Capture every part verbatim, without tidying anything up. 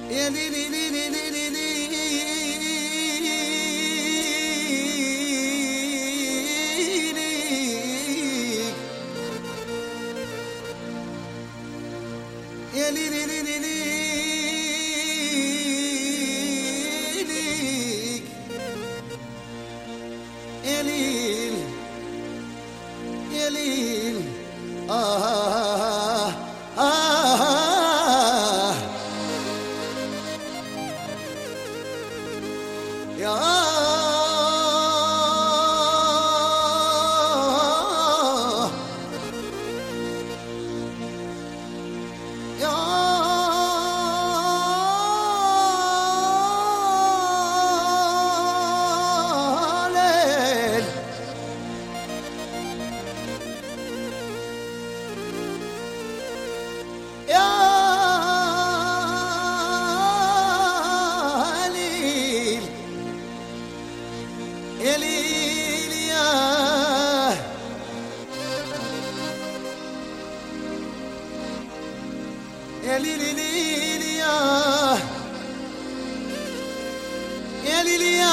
يا ليلي ليلي ليلي ليلي يا ليلي ليلي ليلي يا ليل يا ليل آه آه آه يا يا ليل يا ليل يا ليل يا يا ليل ليل يا يا ليل يا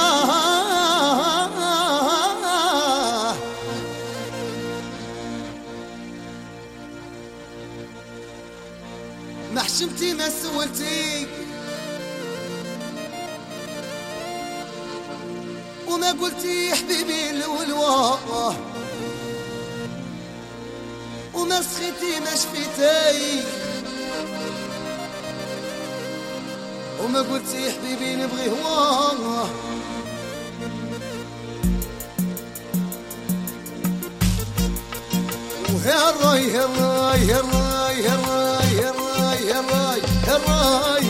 ما حشمتي ما سولتي وما قلتي يا حبيبي الولواه وما سخيتي ما شفيتي وما قلتي يا حبيبي نبغي هواه ويا الراي يا الراي يا الراي يا الراي يا الراي يا الراي يا الراي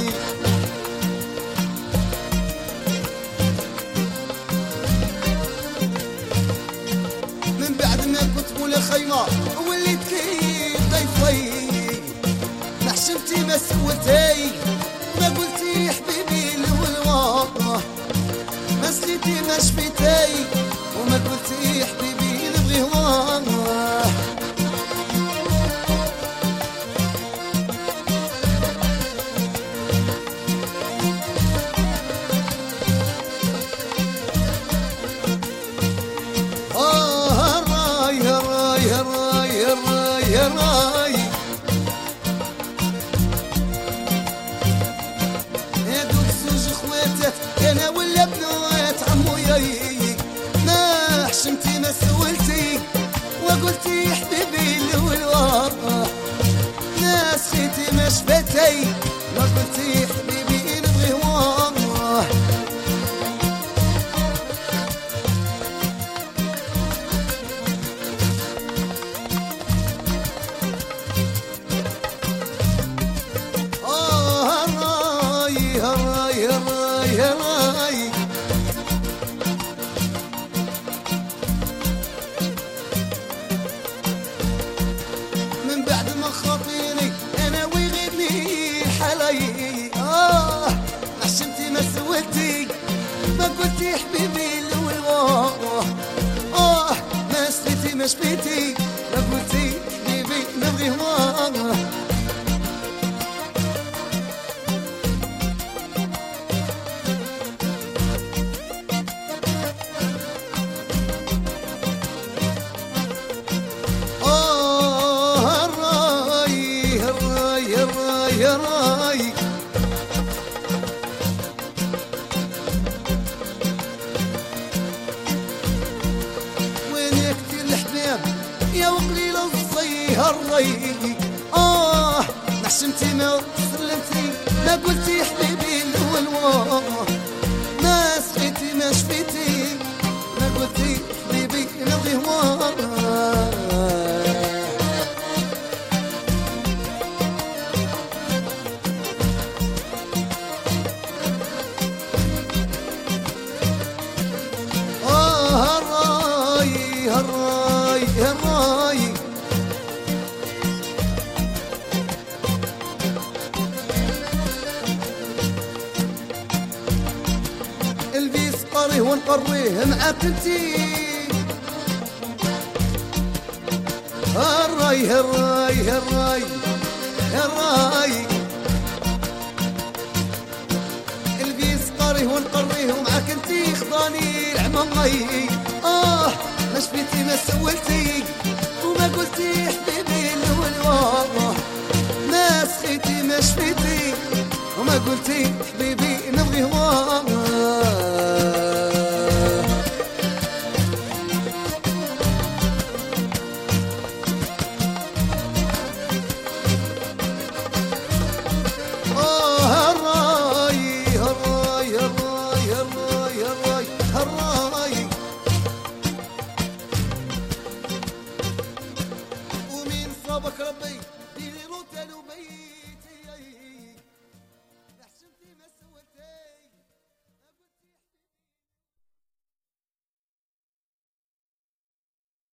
من بعد ما كنت مولا خيمة وليت كيف ضيفي ما حشمتي ما سولتي ما قلتي يا حبيبي الولواه ما سليتي ما شفيتي وما قلتي يا حبيبي نبغي هواه يا راي يا دوك زوج خواتك انا ولا بنات عمو ياي ما حشمتي ما سولتي وقلتي يا حبيبي الولواه ما سخيتي ما شفاتي وقلتي يا حبيبي نبغي هواه يا راي من بعد ما خاطيني انا ويغيبني حالي اه ما حشمتي ما سولتي ما قلتي يا حبيبي الولواه اه ما سليتي ما شفيتي ما قلتي حبيبي نبغي هواه يا راي وين يا كتير الحباب يا وقليل الصي الري اه ما حشمتي ما سلمتي ما قلتي يا حبيبي الولواه ما سقيتي ما شفيتي ما قلتي حبيبي نبغي هواه الراي الراي البيس قريه ونقريه معاك انتي الراي الراي الراي الراي ماي. اه ما شفيتي ما سولتي وما قلتي حبيبي الولواه، ما سخيتي ما شفيتي وما قلتي حبيبي نبغي هواه.